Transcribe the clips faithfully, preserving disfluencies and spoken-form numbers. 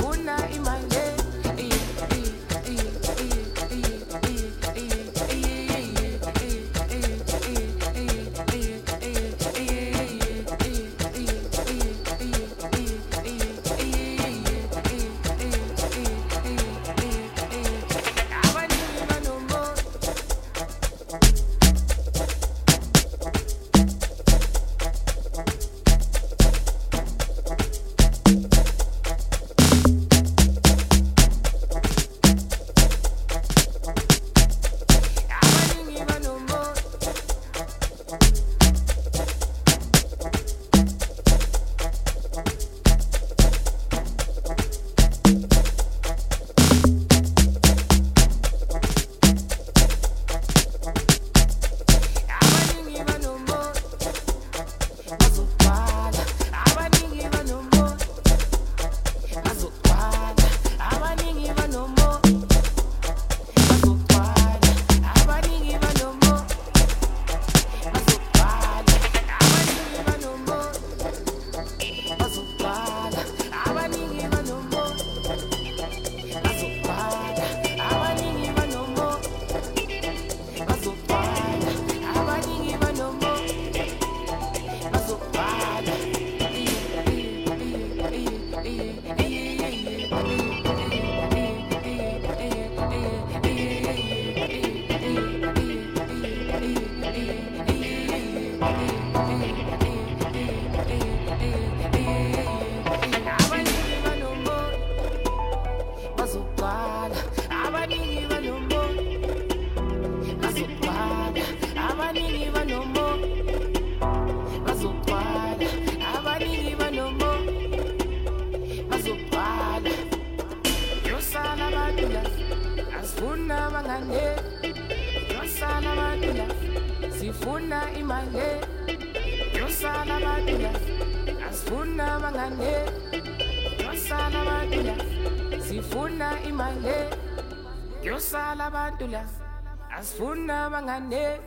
Asfuna mangane,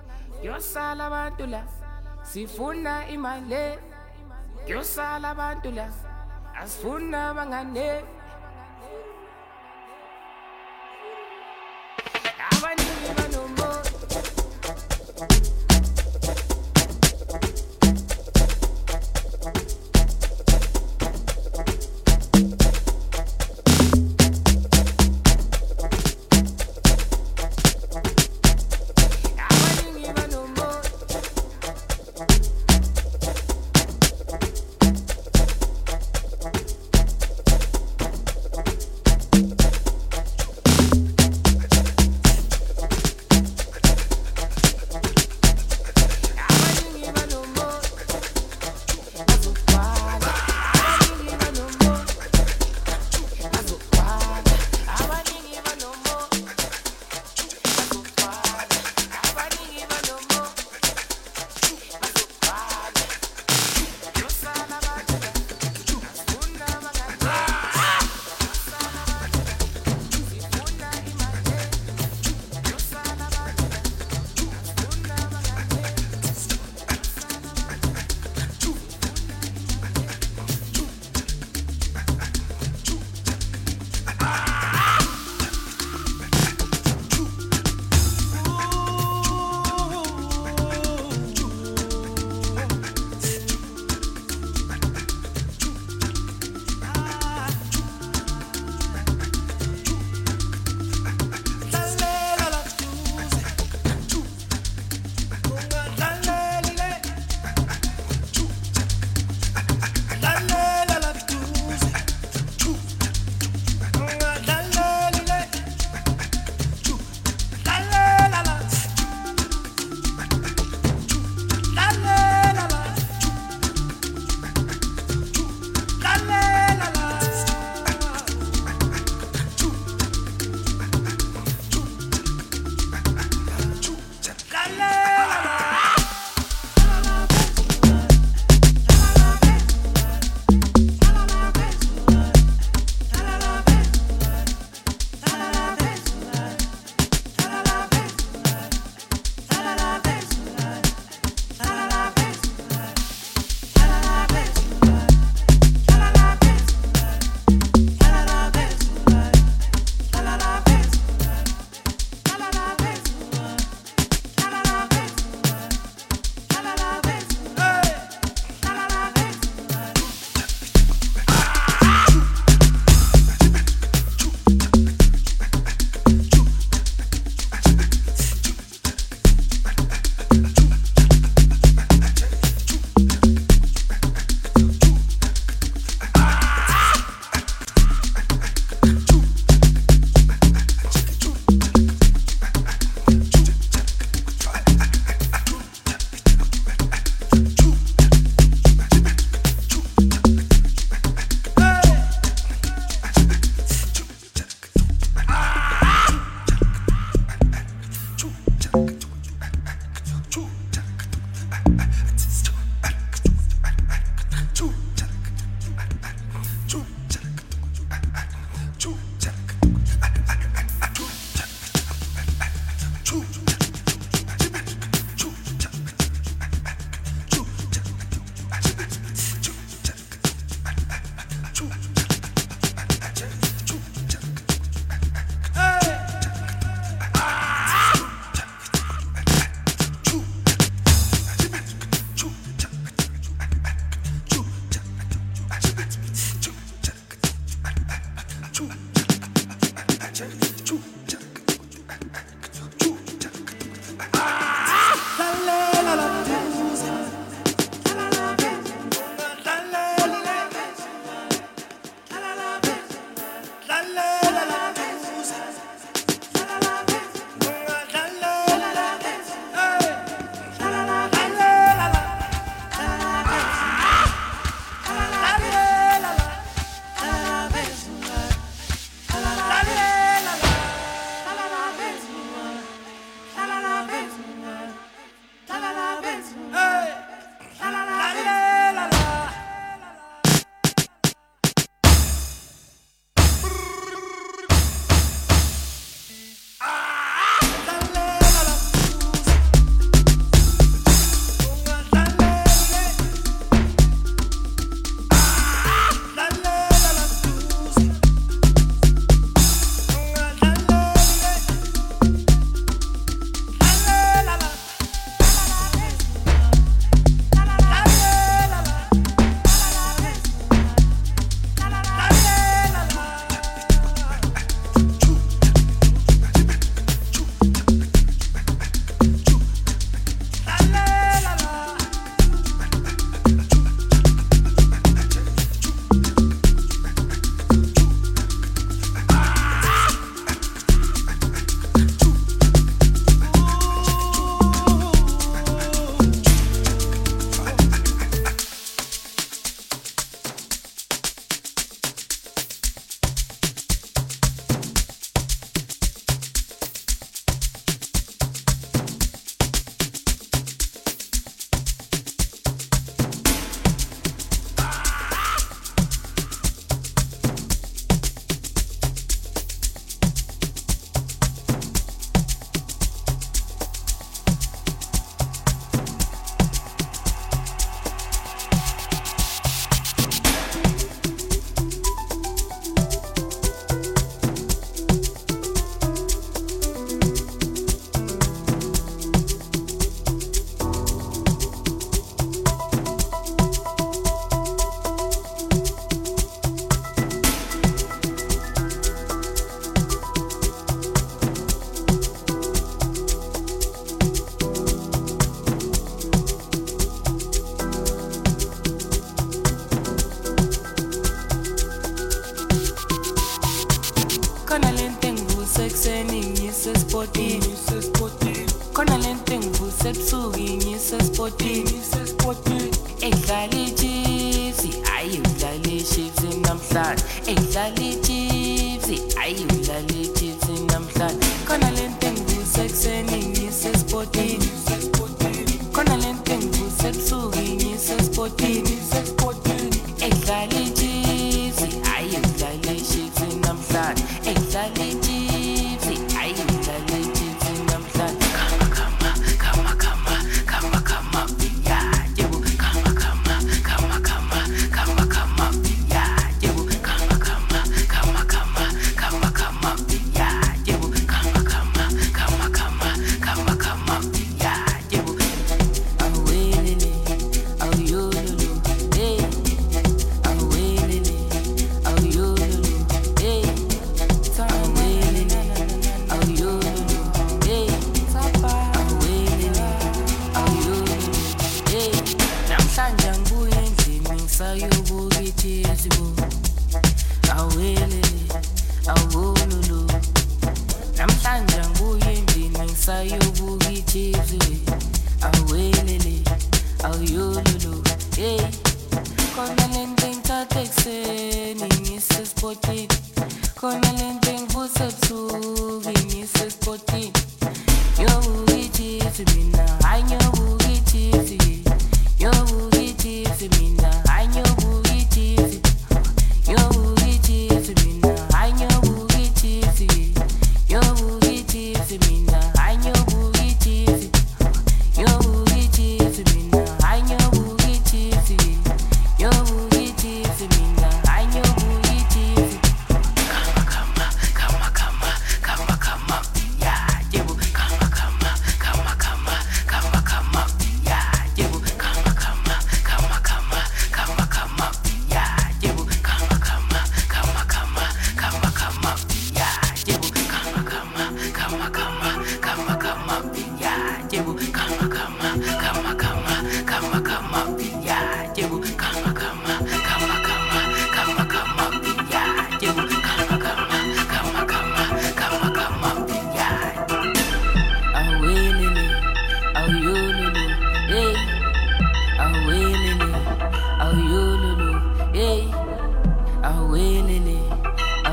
yosala abantu la. Sifuna imali, yosala abantu la. Asfuna mangane. Abaningi banombo.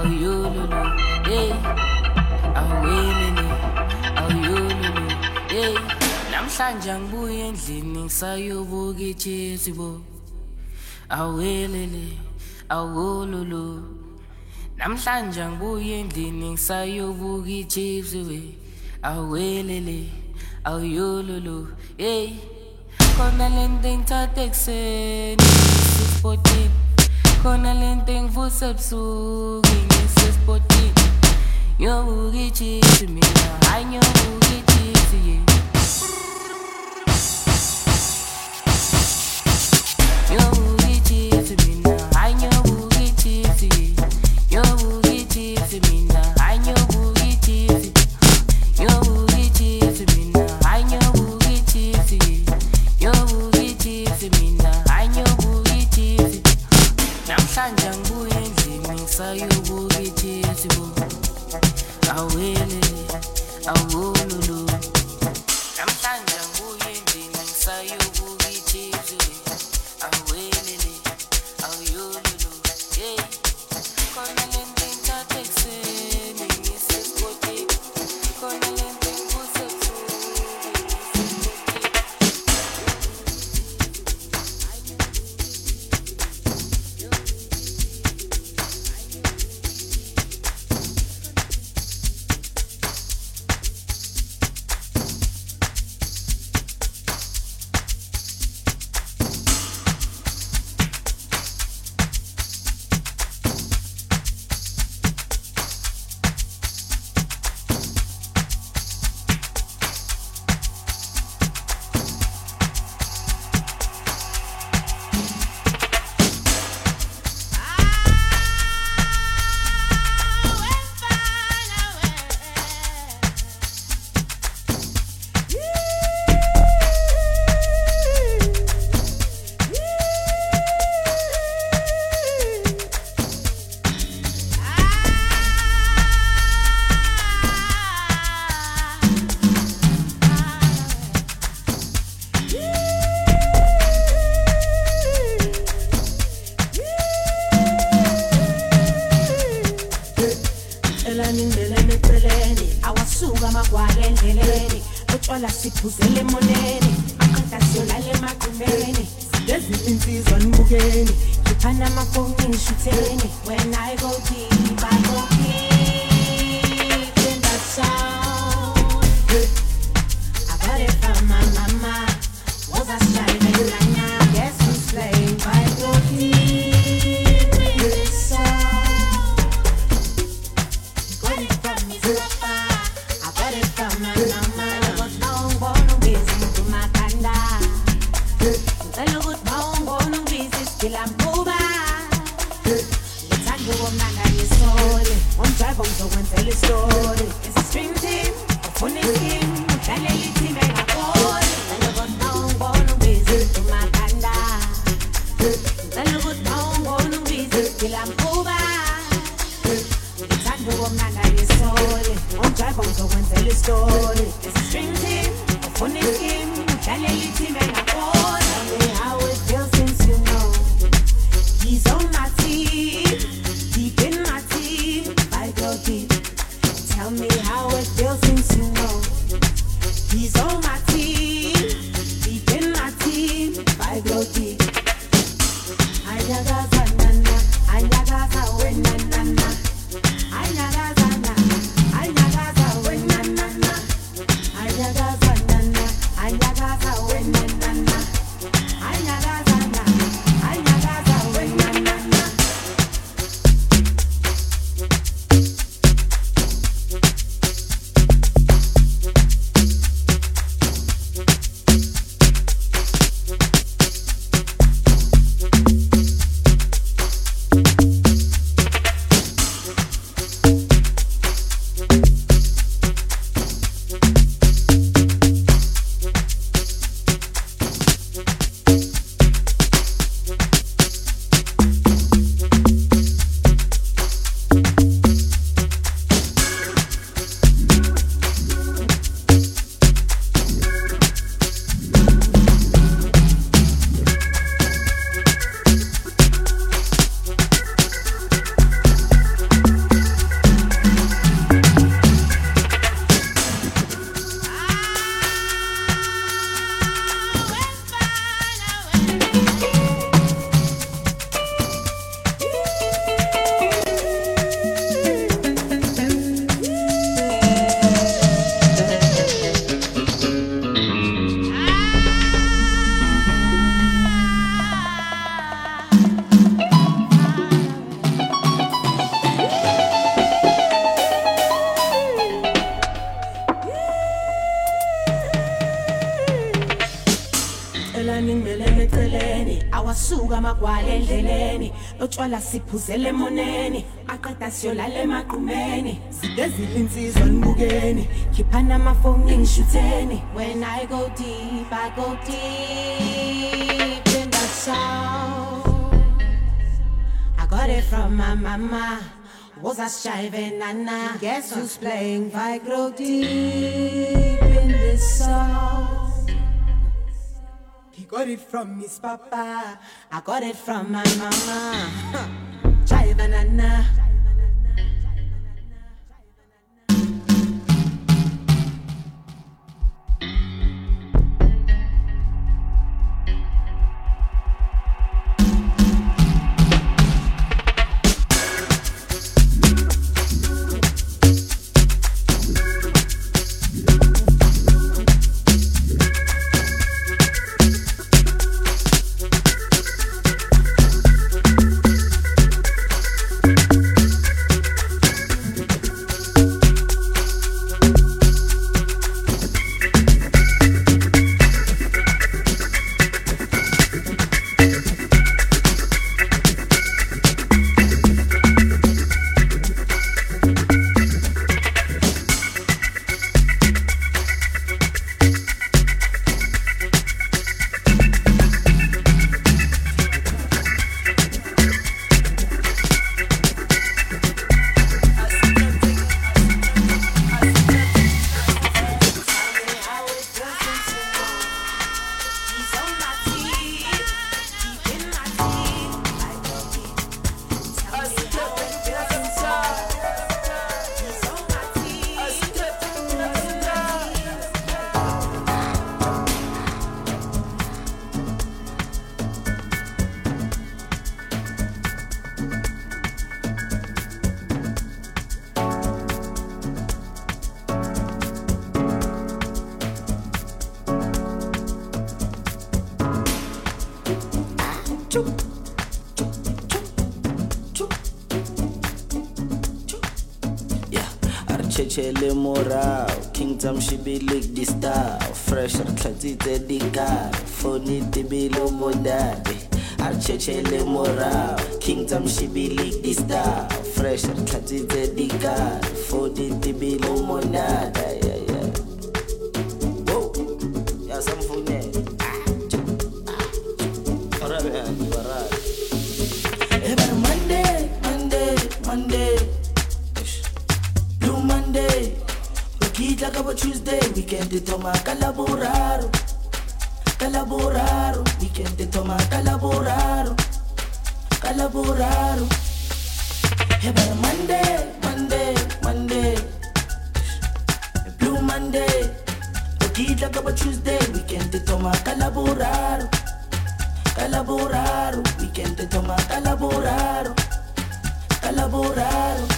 awuyololo, hey, awelele, awuyololo, hey. Namhlanje ngibuye endlini ngisayobuka iChelsea bo, awelele, awololo. Namhlanje ngibuye endlini ngisayobuka iChelsea we, awelele, awuyololo, hey. Khona lento engithatha ekuseni ngisespotini, khona lento engivuse ebusuku ngisespotini. Ngiyobuka iChelsea mina, hayi ngiyobuka iChelsea yeah. Ngiyobuka iChelsea mina, hayi ngiyobuka iChelsea yeah. Ngiyobuka iChelsea mina, hayi ngiyobuka iChelsea. Ngiyobuka iChelsea mina, hayi ngiyobuka iChelsea yeah. Ngiyobuka iChelsea mina, hayi ngiyobuka iChelsea. Namhlanje ngibuye endlini ngisayobuka iChelsea bo, awelele, awololo. Namhlanje ngibuye endlini ngisayobuka iChelsea, awelele, awololo, hey. Khona lento engithatha ekuseni ngisespotini, khona lento engivuse ebusuku siphuzele emoneni aqedasiolale emaqumeni lezi insizwa nibukeni ngiphana amafoni ngishitheni when I go deep I go deep in the sound I got it from my mama was I striving like now guess who's playing I go deep in the sound got it from me papa I got it from my mama. So when tell a story, it's a stream team, a funny team, tell a little team and a boy. And I got down, born to visit to my panda. And I got down, born to visit till I'm over. It's a do a man and a story. One drive on so when tell a story, it's a stream team, a funny team, tell a little team and a boy. Tell me how it feels since you know he's on my team, deep in my team. I go deep. Tell me how it feels since you know he's on my team, deep in my team. I go deep. I naga zanana, I naga zawenana, I naga zana, I naga zawenana, I naga zanana, I naga zawenana, I naga zana, I naga zawenana. suka magwala endleleni lotshwala siphuzele emoneni aqeda siyolala emaqhumeni zidezile insizwa nibukeni khiphana amafoni ngishutheni when I go deep I go deep in the soul I got it from my mama was a shy nana guess who's playing I go deep in the soul He got it from his papa. I got it from my mama. Chai banana. Chele morao, Kingdom she be lick the style. Fresh and clatite the car, phony the below modade. Chele morao, Kingdom she be lick the style. Fresh and clatite the car, phony the below modade. Yeah, yeah. Whoa, yeah, some phone. Alright, man, you are right. Every Monday, Monday, Monday. Monday, Rokita kaba Tuesday, weekend de toma calaboraro, calaboraro, weekend de toma calaboraro, calaboraro. Every Monday, Monday, Monday, Blue Monday, Rokita kaba Tuesday, weekend de toma calaboraro, calaboraro, weekend de toma calaboraro, calaboraro.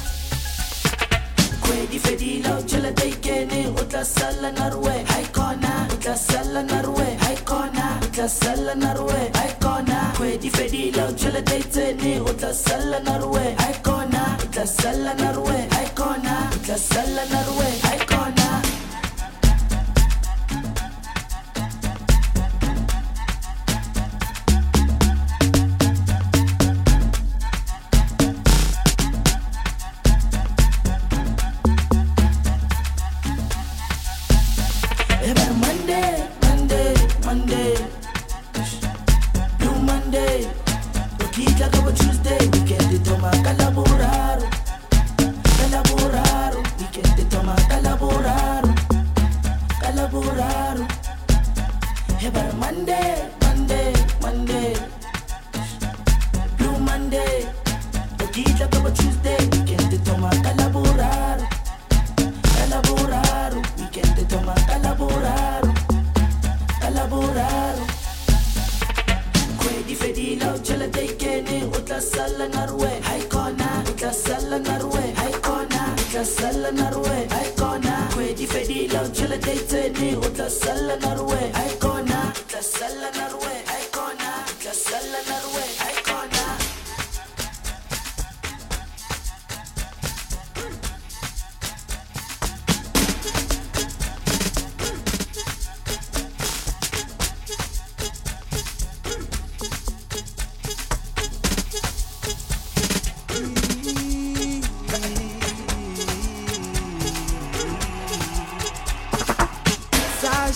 Di fedilo chela taikene utla sala narwe haikona utla sala narwe haikona utla sala narwe haikona kwe di fedilo chela taitene utla sala narwe haikona utla sala narwe haikona utla sala narwe haikona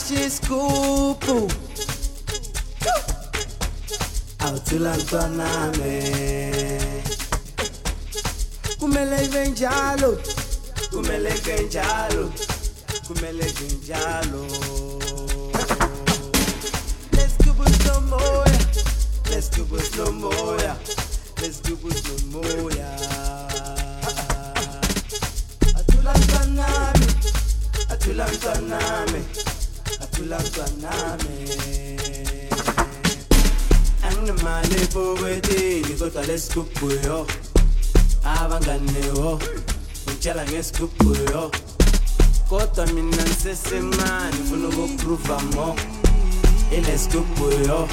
Sashiskupu awuthula mntwanami kumele ibe njalo kumele ke njalo kumele ke njalo let's go with no more let's go with no more let's go with no more athula mntwanami athula mntwanami athula mntwanami anginemali pokwetini kodwa lesigubhu yo abanganewo ngitshela ngesigubhu yo kodwa mina ngisesemncane ngifuna ukuprova mo ilesigubhu yo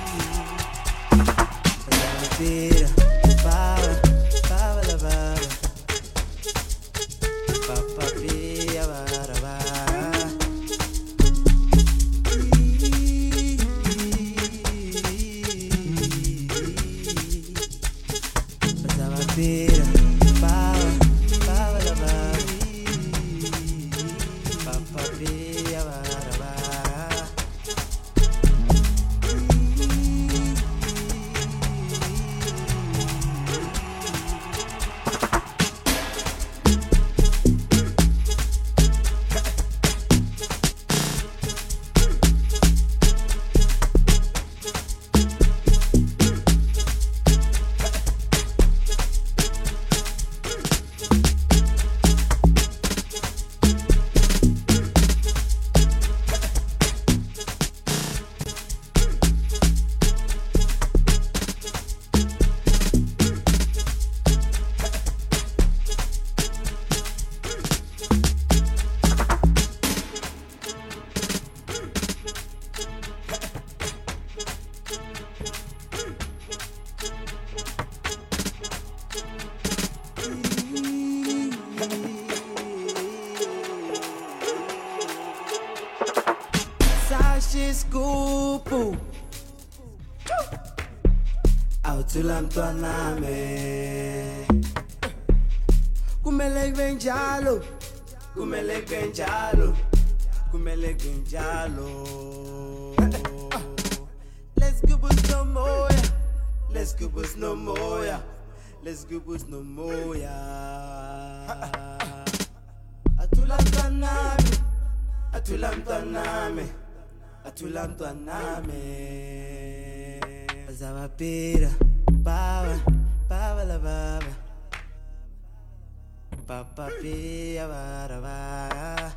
Pira, pava, pava la vava Papa pia vara vara Pasava pira, pava, pava la vava Papa pia vara vara Sashiskupu awuthula mntwanami kumele ibe njalo kumele ke njalo kumele ke njalo let's go with no more let's go with no more let's go with no more athula mntwanami athula mntwanami athula mntwanami Zavapira pava pava la vava Papa pia vara vara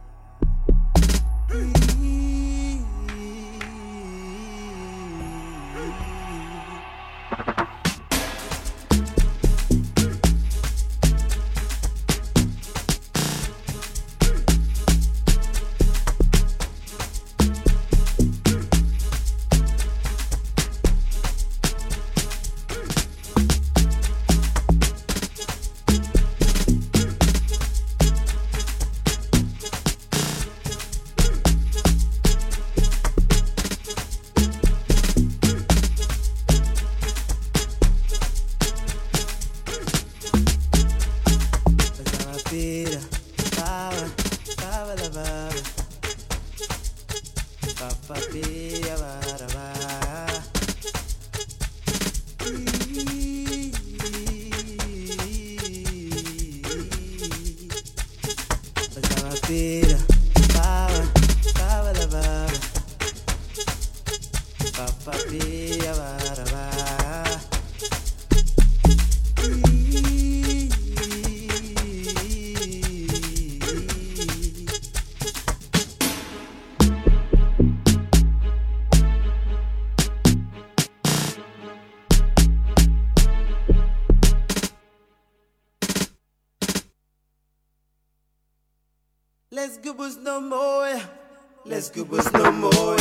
Pira, pava, pava la vava Papa pia vara vara Pasava pira, pava, pava la vava Papa pia vara vara Let's go with no more. Let's go with no more.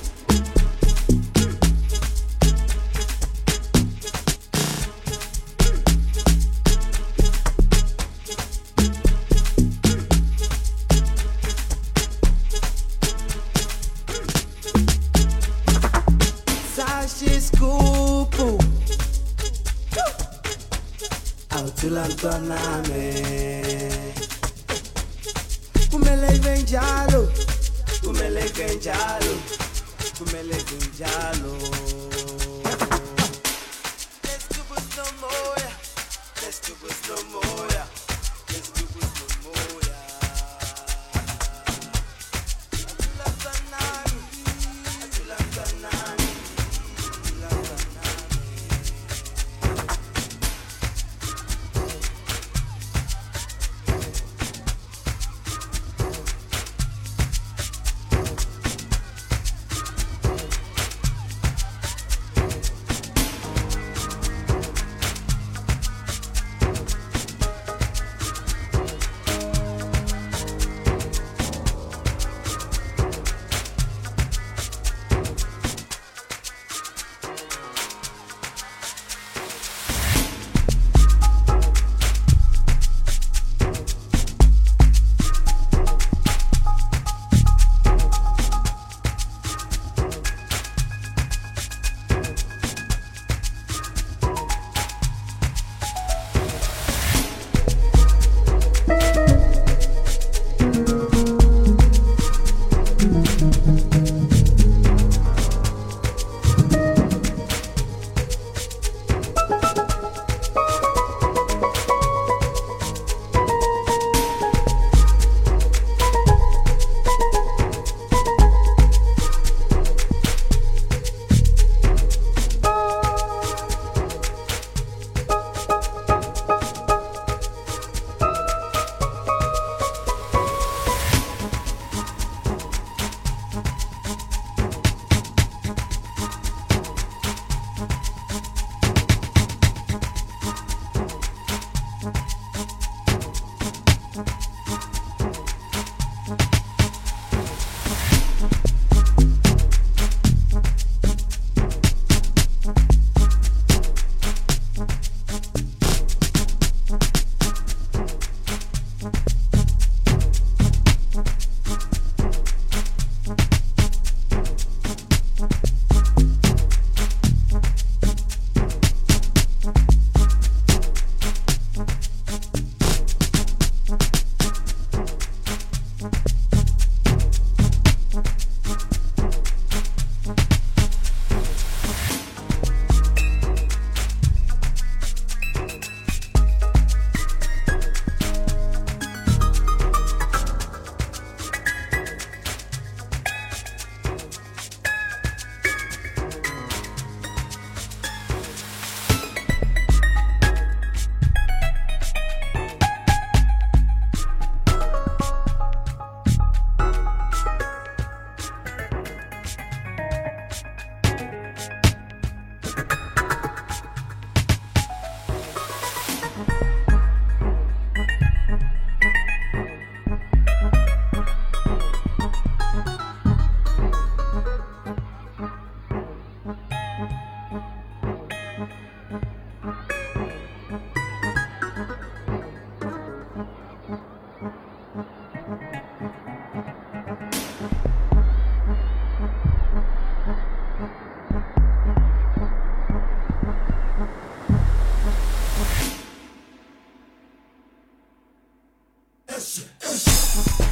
Sashiskupu awuthula mntwanami kumele ibe njalo kumele kumele njalo, kumele njalo. Let's do it no more, yeah. Let's do it no more, yeah. Let's do it no more, yeah. Atula sanani, atula sanani, atula sanani. Yes, yes.